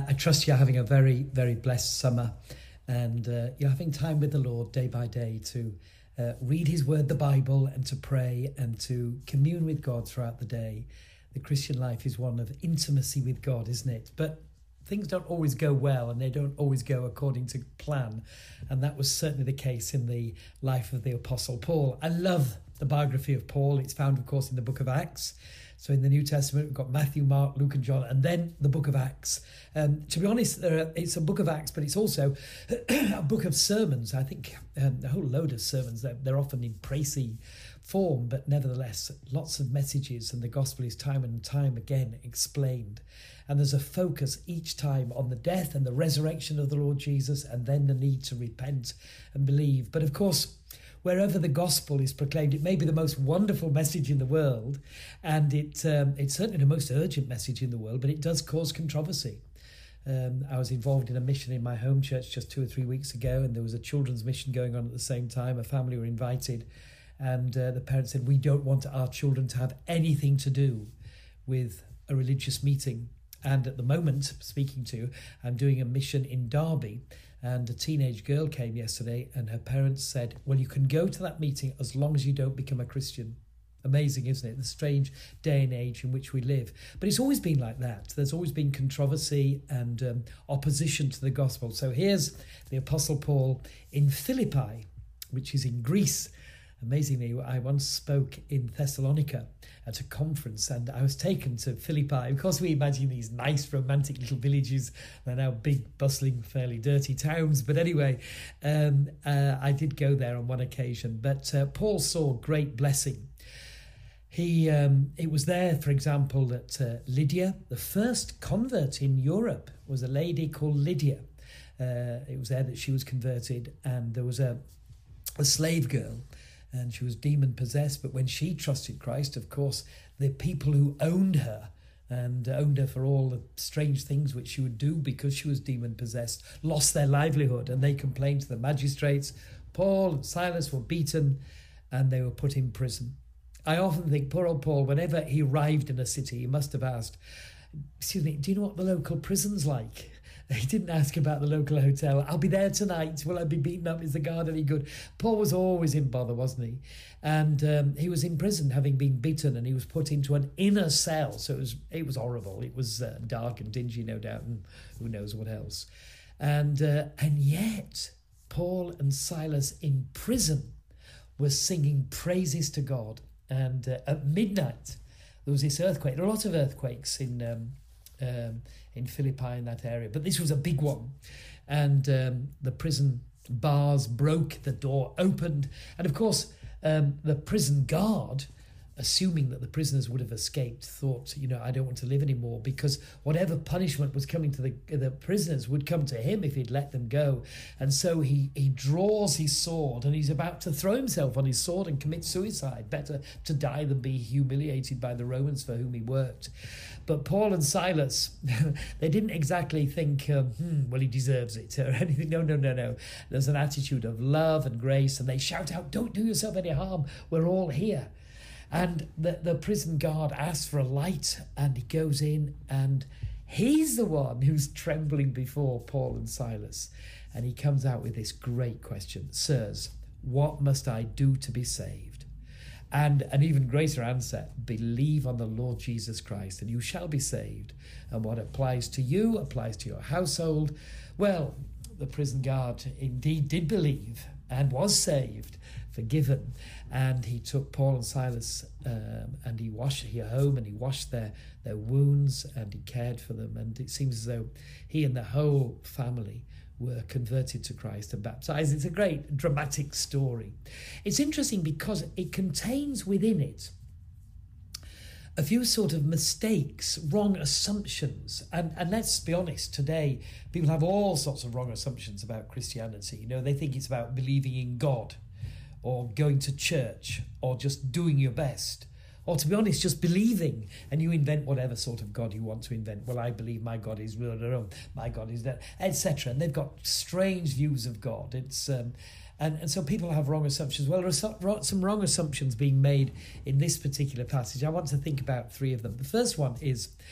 I trust you're having a very, very blessed summer, and you're having time with the Lord day by day to read his word, the Bible, and to pray and to commune with God throughout the day. The Christian life is one of intimacy with God, isn't it? But things don't always go well, and they don't always go according to plan. And that was certainly the case in the life of the Apostle Paul. I love the biography of Paul. It's found, of course, in the book of Acts. So in the New Testament, we've got Matthew, Mark, Luke and John, and then the book of Acts. To be honest, it's a book of Acts, but it's also a book of sermons. I think a whole load of sermons. They're often in précis form, but nevertheless, lots of messages, and the gospel is time and time again explained. And there's a focus each time on the death and the resurrection of the Lord Jesus, and then the need to repent and believe. But of course, wherever the gospel is proclaimed, it may be the most wonderful message in the world, and it's certainly the most urgent message in the world, but it does cause controversy. I was involved in a mission in my home church just 2 or 3 weeks ago, and there was a children's mission going on at the same time. A family were invited, and the parents said, we don't want our children to have anything to do with a religious meeting. And at the moment, I'm doing a mission in Derby, and a teenage girl came yesterday, and her parents said, well, you can go to that meeting as long as you don't become a Christian. Amazing, isn't it? The strange day and age in which we live. But it's always been like that. There's always been controversy and opposition to the gospel. So here's the Apostle Paul in Philippi, which is in Greece. Amazingly, I once spoke in Thessalonica at a conference, and I was taken to Philippi. Of course, we imagine these nice, romantic little villages. They're now big, bustling, fairly dirty towns. But anyway, I did go there on one occasion. But Paul saw great blessing. It was there, for example, that Lydia, the first convert in Europe, was a lady called Lydia. It was there that she was converted, and there was a slave girl, and she was demon-possessed. But when she trusted Christ, of course, the people who owned her and owned her for all the strange things which she would do because she was demon-possessed, lost their livelihood, and they complained to the magistrates. Paul and Silas were beaten, and they were put in prison. I often think, poor old Paul, whenever he arrived in a city, he must have asked, excuse me, do you know what the local prison's like? He didn't ask about the local hotel. I'll be there tonight. Will I be beaten up? Is the guard any good? Paul was always in bother, wasn't he? And he was in prison, having been beaten, and he was put into an inner cell. So it was horrible. It was dark and dingy, no doubt, and who knows what else. And yet, Paul and Silas in prison were singing praises to God. And at midnight, there was this earthquake. There are a lot of earthquakes in Philippi, in that area, but this was a big one. And the prison bars broke, the door opened, and of course the prison guard, assuming that the prisoners would have escaped, thought, I don't want to live anymore, because whatever punishment was coming to the prisoners would come to him if he'd let them go. And so he draws his sword, and he's about to throw himself on his sword and commit suicide. Better to die than be humiliated by the Romans for whom he worked. But Paul and Silas, they didn't exactly think, well, he deserves it or anything. No. There's an attitude of love and grace, and they shout out, don't do yourself any harm. We're all here. And the prison guard asks for a light, and he goes in, and he's the one who's trembling before Paul and Silas. And he comes out with this great question: Sirs, what must I do to be saved? And an even greater answer: believe on the Lord Jesus Christ, and you shall be saved. And what applies to you applies to your household. Well, the prison guard indeed did believe and was saved, forgiven, and he took Paul and Silas and he washed their wounds, and he cared for them, and it seems as though he and the whole family were converted to Christ and baptized. It's a great dramatic story. It's interesting because it contains within it a few sort of mistakes, wrong assumptions. And let's be honest, today people have all sorts of wrong assumptions about Christianity. They think it's about believing in God, or going to church, or just doing your best, or to be honest, just believing, and you invent whatever sort of God you want to invent. Well, I believe my God is real, my God is that, etc. And they've got strange views of God. It's and so people have wrong assumptions. Well, there are some wrong assumptions being made in this particular passage. I want to think about three of them. The first one is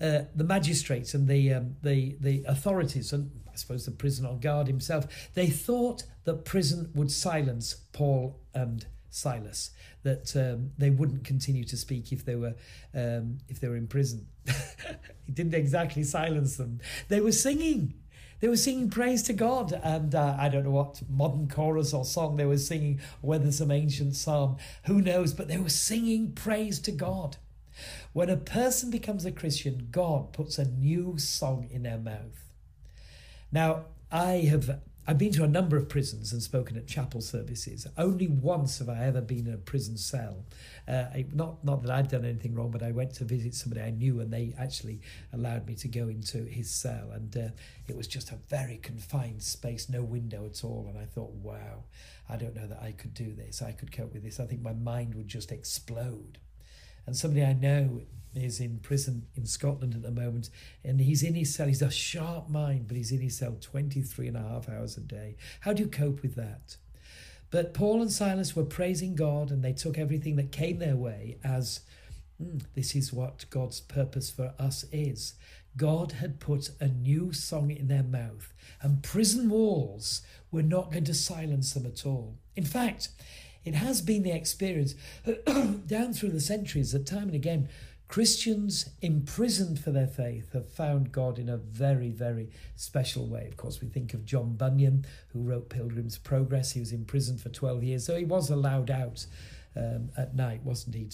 the magistrates and the authorities, and I suppose the prisoner guard himself, they thought that prison would silence Paul and Silas, that they wouldn't continue to speak if they were in prison. It didn't exactly silence them. They were singing. They were singing praise to God, and I don't know what modern chorus or song they were singing, whether some ancient psalm, who knows, but they were singing praise to God. When a person becomes a Christian, God puts a new song in their mouth. Now, I've been to a number of prisons and spoken at chapel services. Only once have I ever been in a prison cell. Not that I've done anything wrong, but I went to visit somebody I knew, and they actually allowed me to go into his cell. And it was just a very confined space, no window at all. And I thought, wow, I don't know that I could do this. I could cope with this. I think my mind would just explode. And somebody I know is in prison in Scotland at the moment, and he's in his cell. He's a sharp mind, but he's in his cell 23 and a half hours a day. How do you cope with that? But Paul and Silas were praising God, and they took everything that came their way as this is what God's purpose for us is. God had put a new song in their mouth, and prison walls were not going to silence them at all. In fact, it has been the experience down through the centuries that time and again, Christians imprisoned for their faith have found God in a very, very special way. Of course, we think of John Bunyan, who wrote Pilgrim's Progress. He was imprisoned for 12 years, so he was allowed out at night, wasn't he?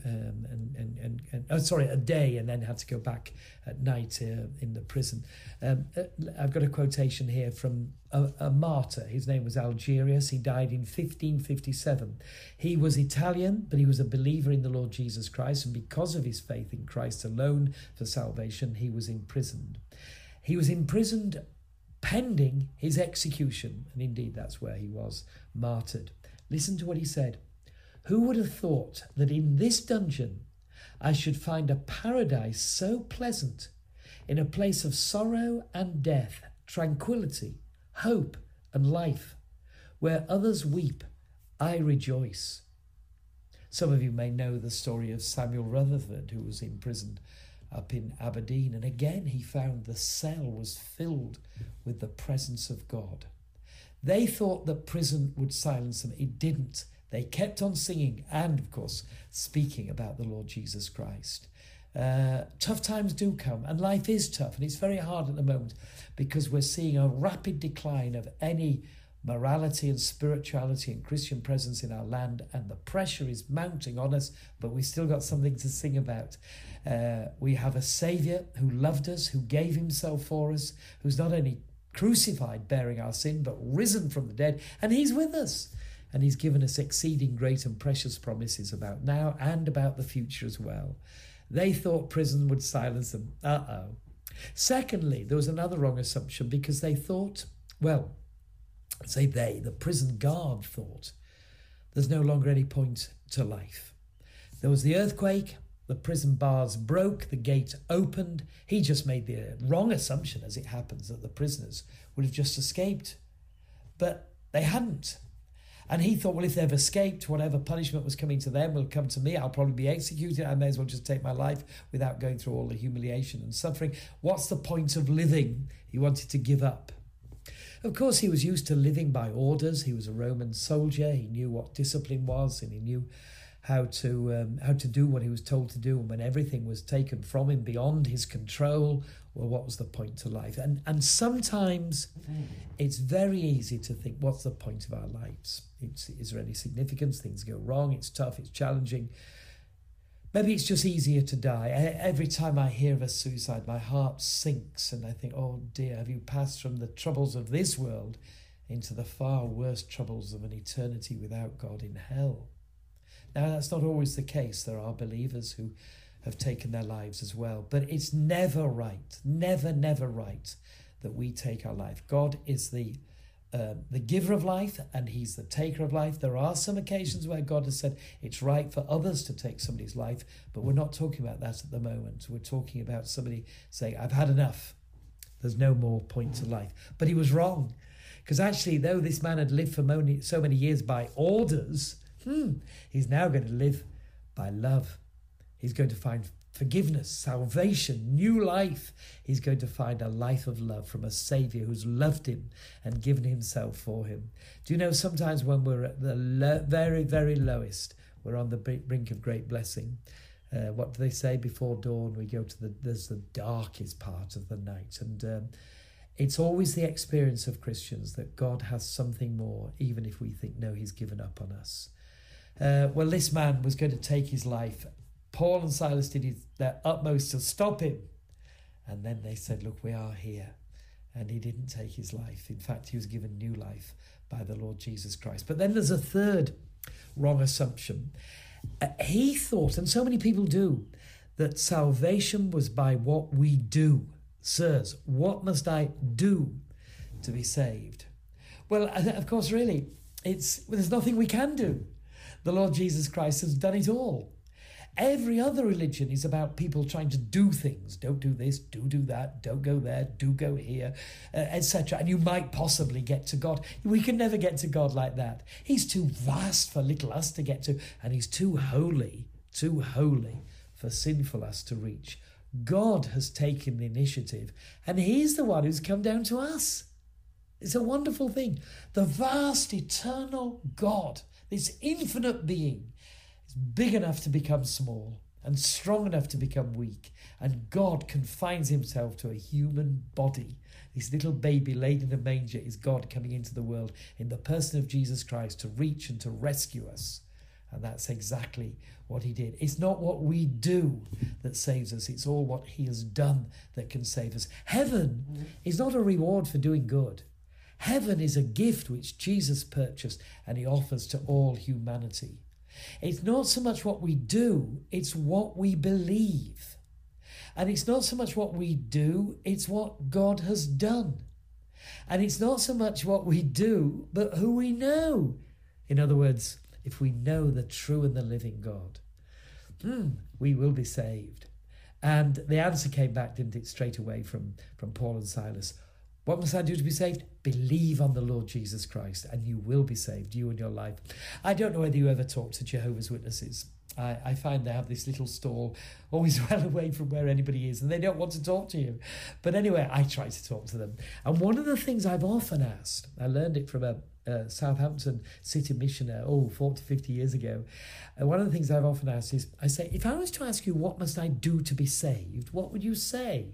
A day, and then had to go back at night in the prison. I've got a quotation here from a martyr. His name was Algerius. He died in 1557. He was Italian, but he was a believer in the Lord Jesus Christ, and because of his faith in Christ alone for salvation, he was imprisoned. He was imprisoned pending his execution, and indeed that's where he was martyred. Listen to what he said. Who would have thought that in this dungeon I should find a paradise so pleasant, in a place of sorrow and death, tranquility, hope and life, where others weep, I rejoice. Some of you may know the story of Samuel Rutherford, who was imprisoned up in Aberdeen, and again he found the cell was filled with the presence of God. They thought that prison would silence them. It didn't. They kept on singing and, of course, speaking about the Lord Jesus Christ. Tough times do come, and life is tough, and it's very hard at the moment because we're seeing a rapid decline of any morality and spirituality and Christian presence in our land, and the pressure is mounting on us, but we still got something to sing about. We have a Saviour who loved us, who gave himself for us, who's not only crucified bearing our sin, but risen from the dead, and he's with us. And he's given us exceeding great and precious promises about now and about the future as well. They thought prison would silence them. Secondly, there was another wrong assumption because they thought, the prison guard thought, there's no longer any point to life. There was the earthquake, the prison bars broke, the gate opened. He just made the wrong assumption, as it happens, that the prisoners would have just escaped. But they hadn't. And he thought, well, if they've escaped, whatever punishment was coming to them will come to me. I'll probably be executed. I may as well just take my life without going through all the humiliation and suffering. What's the point of living? He wanted to give up. Of course, he was used to living by orders. He was a Roman soldier. He knew what discipline was, and he knew how to do what he was told to do. And when everything was taken from him beyond his control, well, what was the point to life? And sometimes it's very easy to think, what's the point of our lives? Is there any significance? Things go wrong. It's tough. It's challenging. Maybe it's just easier to die. Every time I hear of a suicide, my heart sinks and I think, oh dear, have you passed from the troubles of this world into the far worse troubles of an eternity without God in hell? Now, that's not always the case. There are believers who have taken their lives as well. But it's never right, never right that we take our life. God is the giver of life, and he's the taker of life. There are some occasions where God has said it's right for others to take somebody's life, but we're not talking about that at the moment. We're talking about somebody saying, I've had enough. There's no more point to life. But he was wrong, because actually, though this man had lived for so many years by orders, he's now going to live by love. He's going to find forgiveness, salvation, new life. He's going to find a life of love from a Saviour who's loved him and given himself for him. Do you know, sometimes when we're at the very, very lowest, we're on the brink of great blessing. What do they say? Before dawn, we go to there's the darkest part of the night. And it's always the experience of Christians that God has something more, even if we think, no, he's given up on us. Well, this man was going to take his life. Paul and Silas did their utmost to stop him. And then they said, look, we are here. And he didn't take his life. In fact, he was given new life by the Lord Jesus Christ. But then there's a third wrong assumption. He thought, and so many people do, that salvation was by what we do. Sirs, what must I do to be saved? Well, of course, really, there's nothing we can do. The Lord Jesus Christ has done it all. Every other religion is about people trying to do things. Don't do this, do that, don't go there, do go here, etc. And you might possibly get to God. We can never get to God like that. He's too vast for little us to get to, and he's too holy for sinful us to reach. God has taken the initiative, and he's the one who's come down to us. It's a wonderful thing. The vast, eternal God, this infinite being, is big enough to become small and strong enough to become weak. And God confines himself to a human body. This little baby laid in a manger is God coming into the world in the person of Jesus Christ to reach and to rescue us. And that's exactly what he did. It's not what we do that saves us. It's all what he has done that can save us. Heaven is not a reward for doing good. Heaven is a gift which Jesus purchased and he offers to all humanity. It's not so much what we do, it's what we believe. And it's not so much what we do, it's what God has done. And it's not so much what we do, but who we know. In other words, if we know the true and the living God, we will be saved. And the answer came back, didn't it, straight away from Paul and Silas. What must I do to be saved? Believe on the Lord Jesus Christ and you will be saved, you and your life. I don't know whether you ever talk to Jehovah's Witnesses. I find they have this little stall always well away from where anybody is and they don't want to talk to you. But anyway, I try to talk to them. And one of the things I've often asked, I learned it from a Southampton city missioner, 40, 50 years ago. One of the things I've often asked is, I say, if I was to ask you what must I do to be saved, what would you say?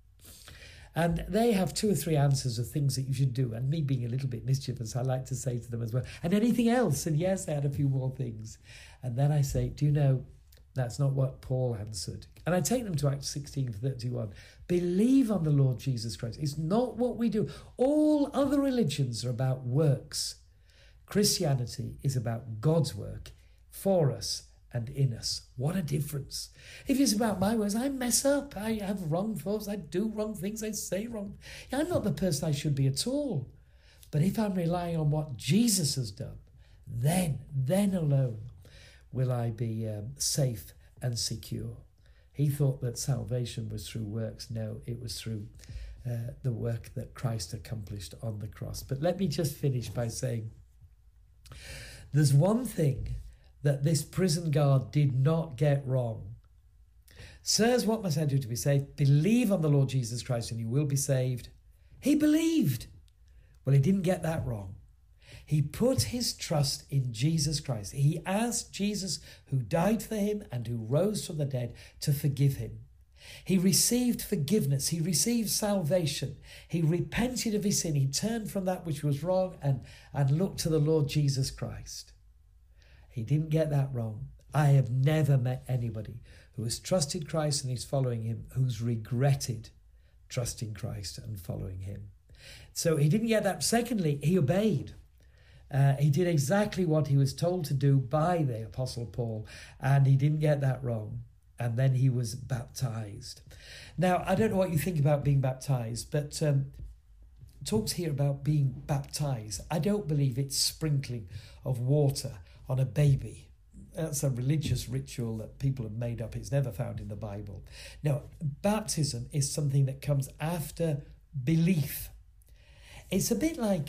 And they have 2 or 3 answers of things that you should do. And me being a little bit mischievous, I like to say to them as well, and anything else? And yes, they had a few more things. And then I say, do you know, that's not what Paul answered. And I take them to Acts 16:31. Believe on the Lord Jesus Christ. It's not what we do. All other religions are about works. Christianity is about God's work for us and in us. What a difference. If it's about my words, I mess up. I have wrong thoughts. I do wrong things. I say wrong. I'm not the person I should be at all. But if I'm relying on what Jesus has done, then alone will I be safe and secure. He thought that salvation was through works. No, it was through the work that Christ accomplished on the cross. But let me just finish by saying there's one thing that this prison guard did not get wrong. Sirs, what must I do to be saved? Believe on the Lord Jesus Christ and you will be saved. He believed. Well, he didn't get that wrong. He put his trust in Jesus Christ. He asked Jesus, who died for him and who rose from the dead, to forgive him. He received forgiveness. He received salvation. He repented of his sin. He turned from that which was wrong and looked to the Lord Jesus Christ. He didn't get that wrong. I have never met anybody who has trusted Christ and is following him who's regretted trusting Christ and following him. So he didn't get that. Secondly, he obeyed. He did exactly what he was told to do by the Apostle Paul, and he didn't get that wrong. And then he was baptized. Now, I don't know what you think about being baptized, but talks here about being baptized. I don't believe it's sprinkling of water on a baby. That's a religious ritual that people have made up. It's never found in the Bible. Now, baptism is something that comes after belief. It's a bit like,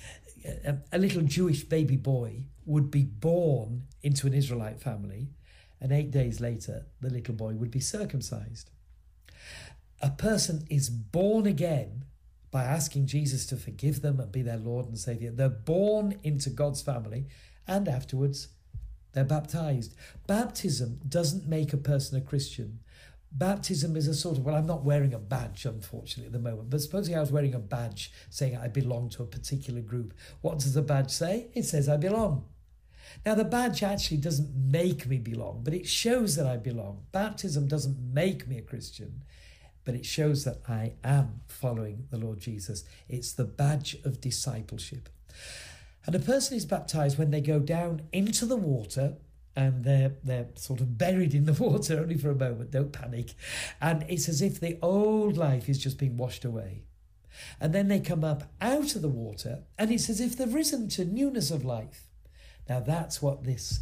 a little Jewish baby boy would be born into an Israelite family, and 8 days later, the little boy would be circumcised. A person is born again by asking Jesus to forgive them and be their Lord and Saviour. They're born into God's family, and afterwards they're baptized. Baptism doesn't make a person a Christian. Baptism is a sort of, well, I'm not wearing a badge, unfortunately, at the moment, but supposing I was wearing a badge saying I belong to a particular group, what does the badge say? It says I belong. Now, the badge actually doesn't make me belong, but it shows that I belong. Baptism doesn't make me a Christian, but it shows that I am following the Lord Jesus. It's the badge of discipleship. And a person is baptized when they go down into the water, and they're sort of buried in the water only for a moment. Don't panic. And it's as if the old life is just being washed away. And then they come up out of the water, and it's as if they've risen to newness of life. Now that's what this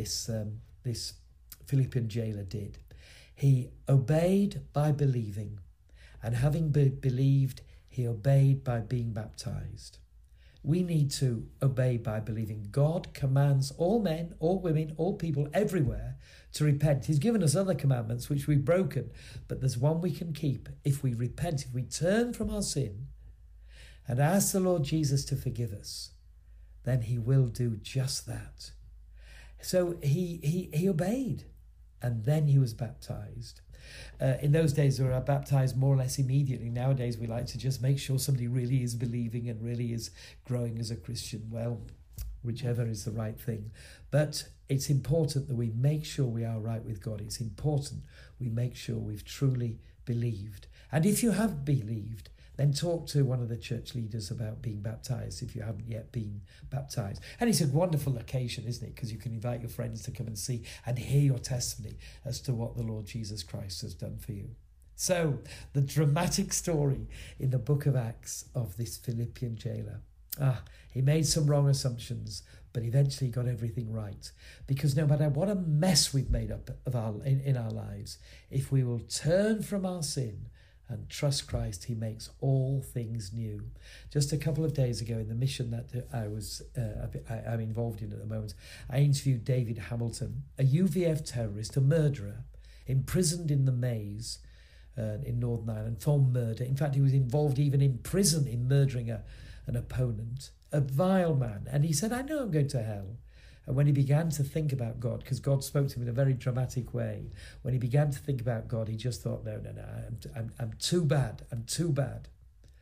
Philippian jailer did. He obeyed by believing, and having believed, he obeyed by being baptized. We need to obey by believing. God commands all men, all women, all people everywhere to repent. He's given us other commandments which we've broken, but there's one we can keep. If we repent, if we turn from our sin and ask the Lord Jesus to forgive us, then he will do just that. So he obeyed, and then he was baptized. In those days, they were baptized more or less immediately. Nowadays, we like to just make sure somebody really is believing and really is growing as a Christian. Well, whichever is the right thing. But it's important that we make sure we are right with God. It's important we make sure we've truly believed. And if you have believed, then talk to one of the church leaders about being baptized if you haven't yet been baptized. And it's a wonderful occasion, isn't it? Because you can invite your friends to come and see and hear your testimony as to what the Lord Jesus Christ has done for you. So, the dramatic story in the book of Acts of this Philippian jailer. He made some wrong assumptions, but eventually got everything right. Because no matter what a mess we've made up of in our lives, if we will turn from our sin and trust Christ, he makes all things new. Just a couple of days ago, in the mission that I'm involved in at the moment, I interviewed David Hamilton, a UVF terrorist, a murderer, imprisoned in the maze in Northern Ireland for murder. In fact, he was involved even in prison in murdering an opponent, a vile man. And he said, I know I'm going to hell. And when he began to think about God, because God spoke to him in a very dramatic way, when he began to think about God, he just thought, no, I'm too bad. I'm too bad.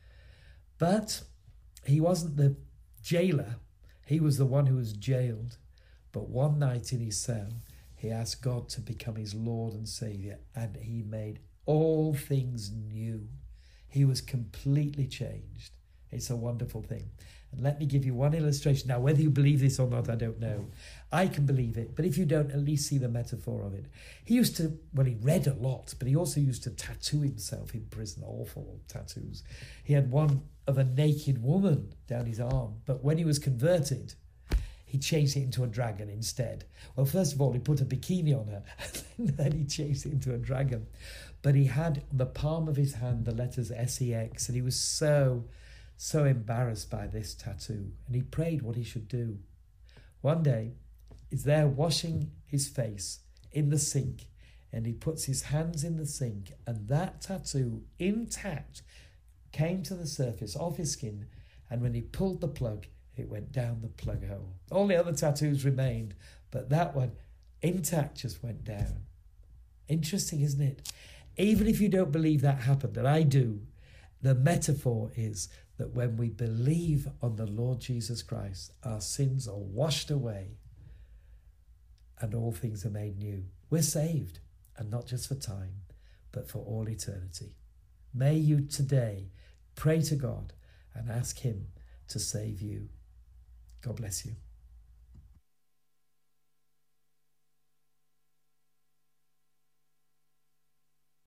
But he wasn't the jailer. He was the one who was jailed. But one night in his cell, he asked God to become his Lord and Saviour, and he made all things new. He was completely changed. It's a wonderful thing. And let me give you one illustration. Now, whether you believe this or not, I don't know. I can believe it, but if you don't, at least see the metaphor of it. He read a lot, but he also used to tattoo himself in prison, awful tattoos. He had one of a naked woman down his arm, but when he was converted, he changed it into a dragon instead. Well, first of all, he put a bikini on her, and then he changed it into a dragon. But he had on the palm of his hand the letters SEX, and he was so embarrassed by this tattoo, and he prayed what he should do. One day, he's there washing his face in the sink, and he puts his hands in the sink, and that tattoo, intact, came to the surface of his skin, and when he pulled the plug, it went down the plug hole. All the other tattoos remained, but that one, intact, just went down. Interesting, isn't it? Even if you don't believe that happened, and I do, the metaphor is that when we believe on the Lord Jesus Christ, our sins are washed away and all things are made new. We're saved, and not just for time, but for all eternity. May you today pray to God and ask him to save you. God bless you.